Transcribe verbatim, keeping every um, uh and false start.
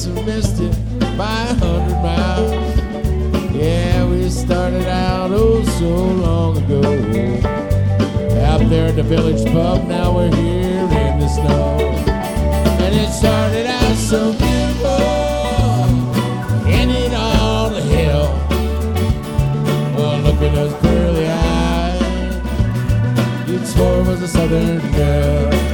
must have missed it by a hundred miles. Yeah, we started out oh so long ago. Out there at the village pub, now we're here in the snow. And it started out so beautiful, ended all to hell. Well, look at those pearly eyes, you'd swore it was a southern girl.